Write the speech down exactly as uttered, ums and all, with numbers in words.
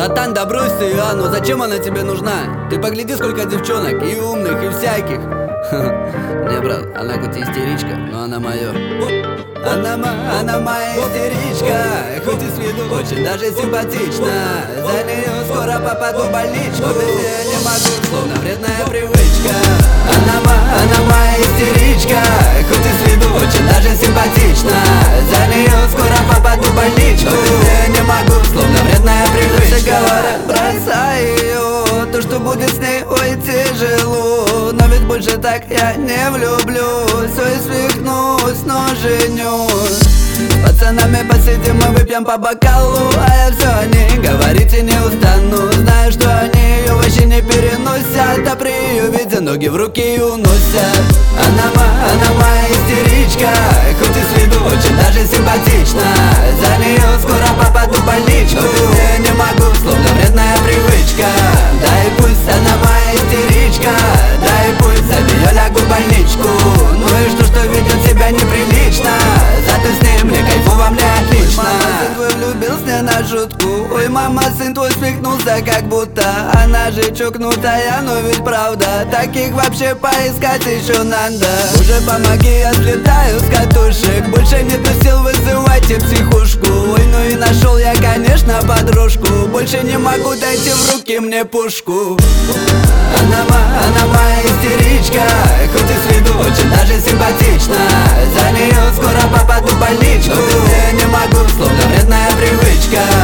Братан, да брось ты, а, ну зачем она тебе нужна? Ты погляди, сколько девчонок, и умных, и всяких. Не, брат, она хоть и истеричка, но она моё. Она, она моя истеричка, хоть и с виду очень даже симпатична. За нее скоро попаду в больничку, без нее не могу, словно вредная привычка. Она, она моя истеричка, хоть и с виду очень даже симпатична. За нее скоро попаду в больничку, без нее не могу, словно вредная привычка. Говорят, бросай ее, то, что будет с ней, ой, тяжело. Но ведь больше так я не влюблюсь, ой, свихнусь, но женюсь. С пацанами посидим и выпьем по бокалу, а я все о ней говорить и не устану. Знаю, что они ее вообще не переносят, а при ее виде ноги в руки уносят. Она, она моя истеричка, хоть и с виду очень даже симпатична. За нее скоро попаду в больничку, без нее не могу, словно вредная привычка. Да и пусть она моя истеричка, да и пусть за нее лягу в больничку. Ну и что, что ведет себя неприлично, зато с ней мне кайфово, мне отлично. Мама, сын твой влюбился не на шутку. Ой, мама, сын твой свихнулся, как будто она же чокнутая, но ведь правда. Таких вообще поискать еще надо. Уже помоги, я слетаю с катушек. Больше нету сил, вызывайте психушку. Ой, ну и нашел я, конечно, подружку. Больше не могу, дайте в руки мне пушку. Она, она моя истеричка, хоть и с виду очень даже симпатична. За нее скоро попаду в больничку, без нее не могу, словно вредная привычка.